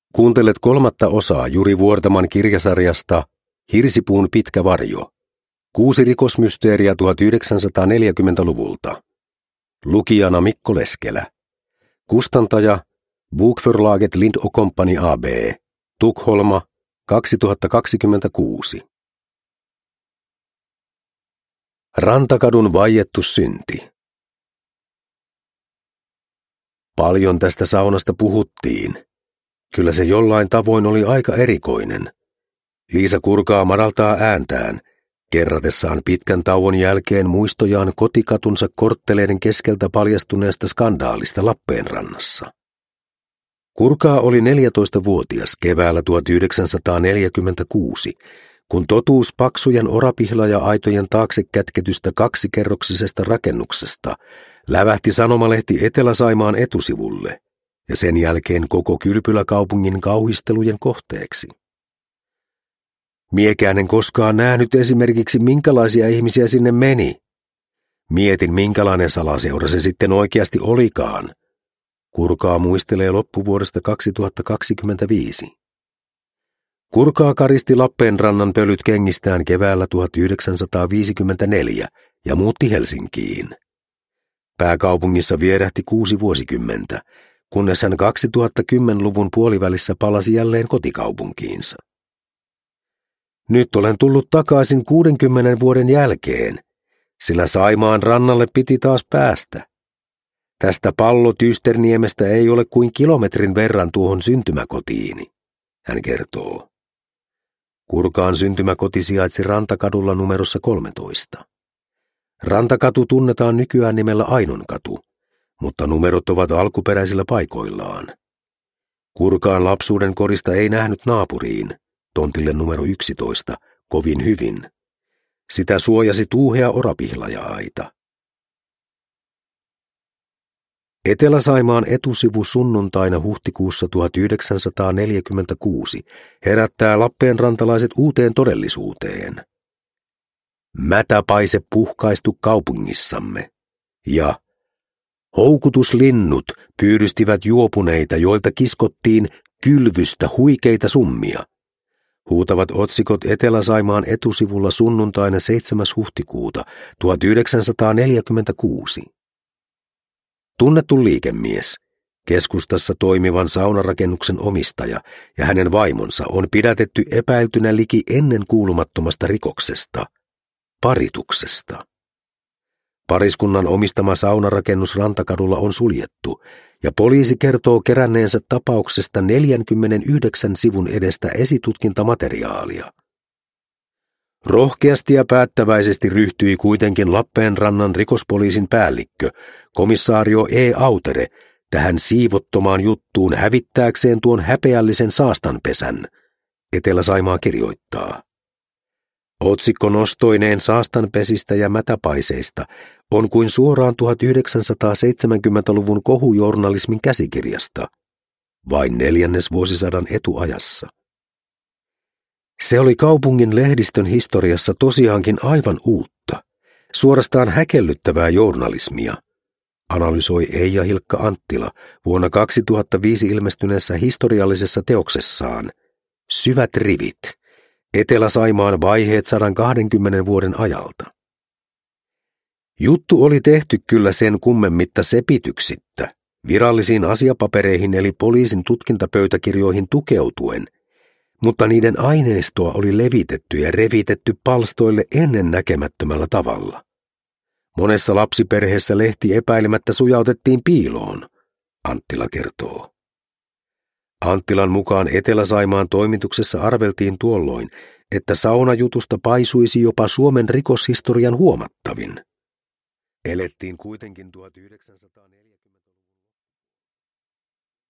Kuuntelet 3. osaa Juri Vuortaman kirjasarjasta Hirsipuun pitkä varjo. 6 rikosmysteeriä 1940-luvulta. Lukijana Mikko Leskelä. Kustantaja Bokförlaget Lind & Company AB. Tukholma 2026. Rantakadun vaiettu synti. Paljon tästä saunasta puhuttiin. Kyllä se jollain tavoin oli aika erikoinen. Liisa Kurkaa madaltaa ääntään, kerratessaan pitkän tauon jälkeen muistojaan kotikatunsa kortteleiden keskeltä paljastuneesta skandaalista Lappeenrannassa. Kurkaa oli 14-vuotias keväällä 1946, kun totuus paksujen orapihlaja-aitojen taakse kätketystä 2-kerroksisesta rakennuksesta lävähti sanomalehti Etelä-Saimaan etusivulle ja sen jälkeen koko kylpyläkaupungin kauhistelujen kohteeksi. Miekään en koskaan nähnyt esimerkiksi minkälaisia ihmisiä sinne meni. Mietin minkälainen salaseura se sitten oikeasti olikaan. Kurkaa muistelee loppuvuodesta 2025. Kurkaa karisti Lappeenrannan pölyt kengistään keväällä 1954 ja muutti Helsinkiin. Pääkaupungissa vierähti 6 vuosikymmentä, kunnes hän 2010-luvun puolivälissä palasi jälleen kotikaupunkiinsa. Nyt olen tullut takaisin 60 vuoden jälkeen, sillä Saimaan rannalle piti taas päästä. Tästä Pallo-Tysterniemestä ei ole kuin kilometrin verran tuohon syntymäkotiini, hän kertoo. Kurkaan syntymäkoti sijaitsi Rantakadulla numerossa 13. Rantakatu tunnetaan nykyään nimellä Ainonkatu, mutta numerot ovat alkuperäisillä paikoillaan. Kurkaan lapsuuden kodista ei nähnyt naapuriin, tontille numero 11, kovin hyvin. Sitä suojasi tuuhea orapihlaja-aita. Etelä-Saimaan etusivu sunnuntaina huhtikuussa 1946 herättää lappeenrantalaiset uuteen todellisuuteen. Mätäpaise puhkaistu kaupungissamme ja houkutuslinnut pyydystivät juopuneita, joilta kiskottiin kylvystä huikeita summia. Huutavat otsikot Etelä-Saimaan etusivulla sunnuntaina 7. huhtikuuta 1946. Tunnettu liikemies, keskustassa toimivan saunarakennuksen omistaja ja hänen vaimonsa on pidätetty epäiltynä liki ennen kuulumattomasta rikoksesta, parituksesta. Pariskunnan omistama saunarakennus Rantakadulla on suljettu ja poliisi kertoo keränneensä tapauksesta 49 sivun edestä esitutkintamateriaalia. Rohkeasti ja päättäväisesti ryhtyi kuitenkin Lappeenrannan rikospoliisin päällikkö, komissaario E. Autere, tähän siivottomaan juttuun hävittääkseen tuon häpeällisen saastanpesän, Etelä-Saimaa kirjoittaa. Otsikko nostoineen saastanpesistä ja mätäpaiseista on kuin suoraan 1970-luvun kohujournalismin käsikirjasta, vain 4. vuosisadan etuajassa. Se oli kaupungin lehdistön historiassa tosiaankin aivan uutta, suorastaan häkellyttävää journalismia, analysoi Eija Hilkka Anttila vuonna 2005 ilmestyneessä historiallisessa teoksessaan Syvät rivit, Etelä-Saimaan vaiheet 120 vuoden ajalta. Juttu oli tehty kyllä sen kummemmitta sepityksittä, virallisiin asiapapereihin eli poliisin tutkintapöytäkirjoihin tukeutuen, mutta niiden aineistoa oli levitetty ja revitetty palstoille ennen näkemättömällä tavalla. Monessa lapsiperheessä lehti epäilemättä sujautettiin piiloon, Anttila kertoo. Anttilan mukaan Etelä-Saimaan toimituksessa arveltiin tuolloin, että saunajutusta paisuisi jopa Suomen rikoshistorian huomattavin. Elettiin kuitenkin 1940